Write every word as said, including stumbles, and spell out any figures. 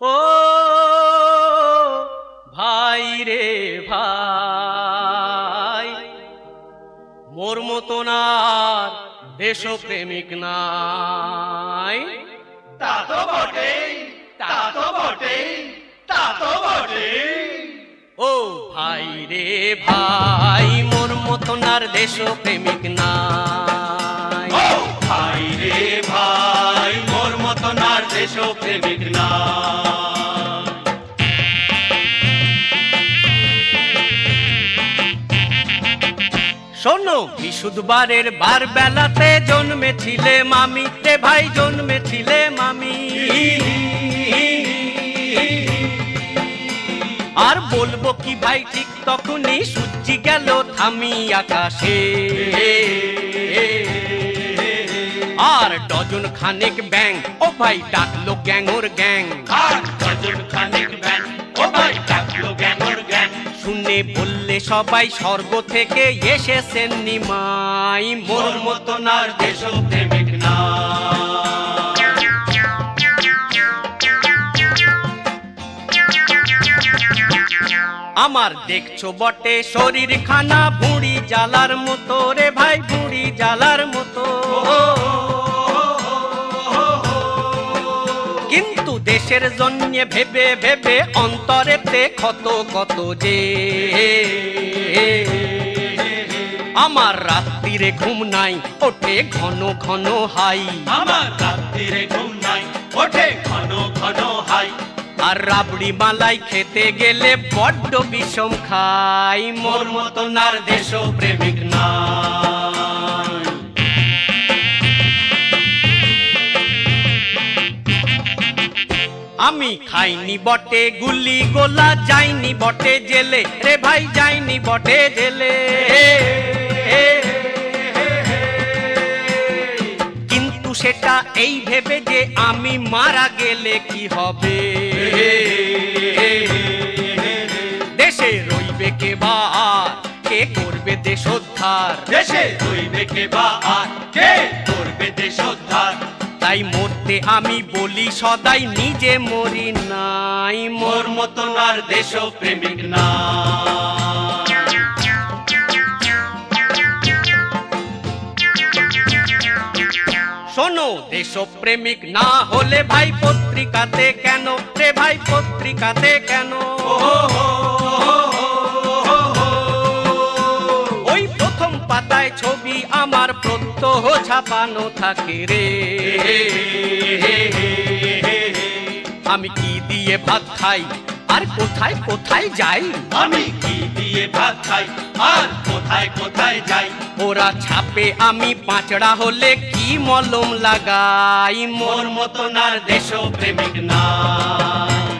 ও ভাই রে ভাই, মোর মতন আর দেশপ্রেমিক নাই। তা তো বটেই, তা তো বটেই, তা তো বটেই। ও ভাই রে ভাই, মোর মতন আর দেশপ্রেমিক নাই। ও ভাই রে ভাই, মোর মতন আর দেশপ্রেমিক নাই। শোনো, বিশুদ্ধবারের বার বেলাতে জন্মেছিলে মামি রে ভাই, জন্মেছিলে মামি। আর বলবো কি ভাই, ঠিক তখনই সূর্যি গেল থামি আকাশে। আর ডজন খানেক ব্যাং ও ভাই ডাকলো গ্যাং ওর গ্যাং। আর ডজন খানেক ব্যাং ও ভাই ডাকলো গ্যাং ওর গ্যাং। শুনে বললে সবাই স্বর্গ থেকে এসেছেন নিমাই, মোর মতন আর দেশপ্রেমিক নাই। আমার দেখছো বটে শরীর খানা বুড়ি জ্বালার মতো রে ভাই, বুড়ি জ্বালার মতো। কিন্তু দেশের জন্য ভেবে ভেবে অন্তরেতে ক্ষত কত যে। আমার রাত্রিরে ঘুম নাই, ওঠে ঘন ঘন হাই। আমার রাত্রিরে ঘুম নাই, ওঠে ঘন ঘন হাই। আর রাবড়ি মালাই খেতে গেলে বড্ড বিষম খাই, মোর মতন আর দেশপ্রেমিক নাই। আমি খাইনি বটে গুলি গোলা, যাইনি বটে জেলে রে ভাই, যাইনি বটে জেলে। কিন্তু সেটা এই ভেবে যে আমি মারা গেলে কি হবে। দেশে রইবে কে বা আর কে করবে দেশোদ্ধার। দেশে রইবে কে বা আর কে করবে দেশোদ্ধার। তাই মরতে আমি বলি সদাই, নিজে মরি নাই, মোর মতন আর দেশপ্রেমিক নাই। শোনো, দেশপ্রেমিক না হলে ভাই পত্রিকাতে কেন রে ভাই, পত্রিকাতে কেন। ওই প্রথম পাতায় ছবি আমার প্রত্যহ ছাপানো থাকে রে। আমি কি দিয়ে ভাত খাই আর কোথায় কোথায় যাই। আমি কি দিয়ে ভাত খাই আর কোথায় কোথায় যাই। ওরা ছাপে আমি পাঁচড়া হলে কি মলম লাগাই, মোর মতন আর দেশপ্রেমিক নাই।